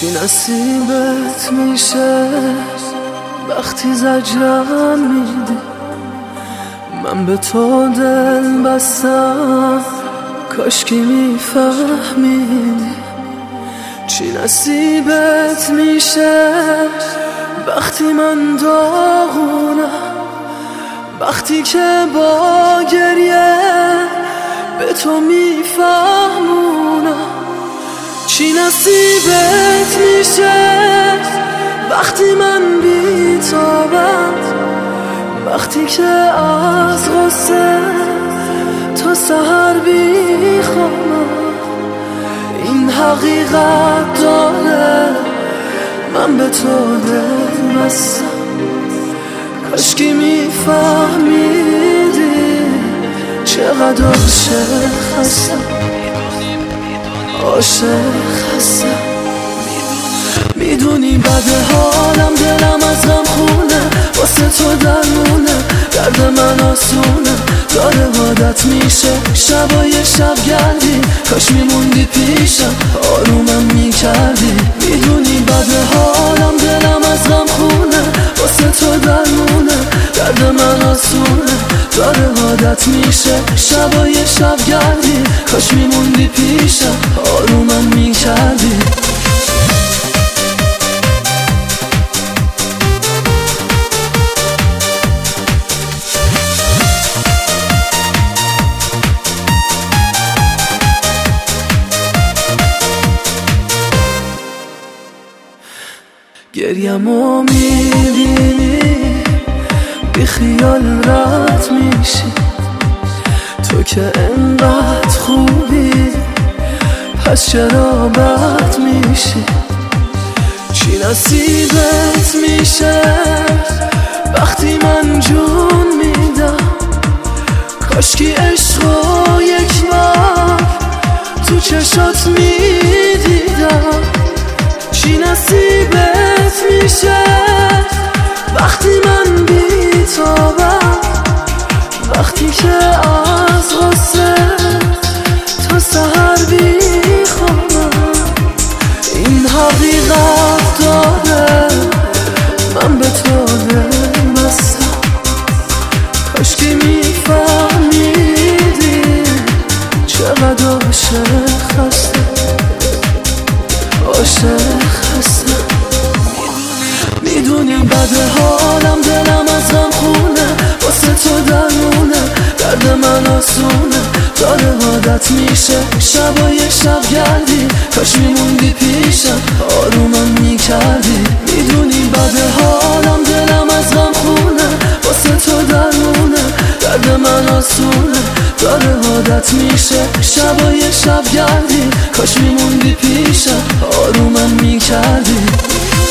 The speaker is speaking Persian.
چی نصیبت میشه وقتی زجرم میدی؟ من به تو دل بستم کاش که میفهمیدی. چی نصیبت میشه وقتی من داغونم، وقتی که با گریه به تو میفهمونم. چی نصیبت میشه وقتی من بی‌تابم، وقتی که از غصه تا سحر بیخوابم. این حقیقت داره من به تو دل بستم، کاشکی میفهمیدی چقدر عاشق هستم. عاشق هستم. میدونی بد حالم، دلم از غم خونه، واسه تو درمونه، درد من آسونه، داره عادت میشه شبای شب گردی. کاش میموندی پیشم آرومم میکردی. میدونی بد حالم، دلم از غم خونه، واسه تو درمونه، درد من آسونه، داره عادت میشه شبای شب گردی. کاش میموندی پیشم آرومم میکردی. گریمو میبینی بی خیال رد میشی، تو که انقدر خوبی پس چرا بد میشی؟ چی نصیبت میشه وقتی من جون میدم؟ کاشکی عشقو یک بار تو چشات میدیدم. چی نصیبت میشه وقتی من بی‌تابم، وقتی که از غصه تا سحر بیخوابم. این حقیقت داره من به تو دل بستم، کاشکی میفهمیدی چقدر عاشق هستم. عاشق هستم. میدونی بد حالم، دلم از غم خونه، واسه تو درمونه، درد من آسونه، داره عادت میشه شبای شب گردی. کاش میموندی پیشم آرومم میکردی. میدونی بد حالم، دلم از غم خونه، واسه تو درمونه، درد من آسونه، داره عادت میشه شبای شب گردی. کاش میموندی پیشم آرومم میکردی.